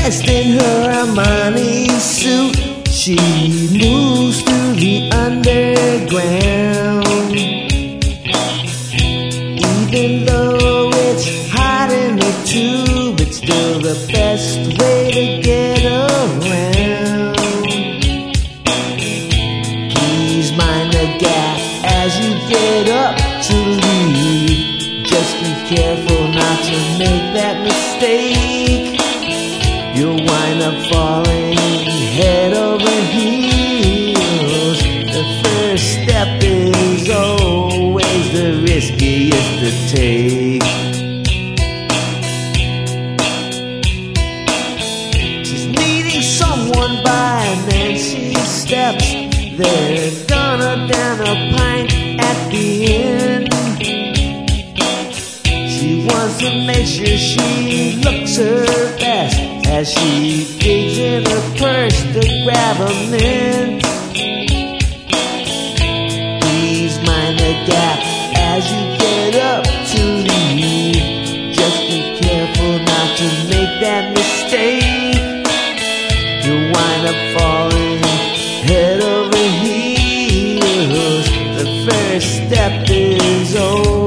Dressed in her Armani suit, she moves through the underground. Even though it's hot in the tube, it's still the best way to get around. Please mind the gap as you get up to leave. Just be careful not to make that mistake. You'll wind up falling head over heels. The first step is always the riskiest to take. She's meeting someone by Nancy's steps. They're gonna down a pint at the end. She wants to make sure she looks her best as she digs in her purse to grab a mint. Please mind the gap as you get up to leave. Just be careful not to make that mistake. You'll wind up falling head over heels. The first step is over.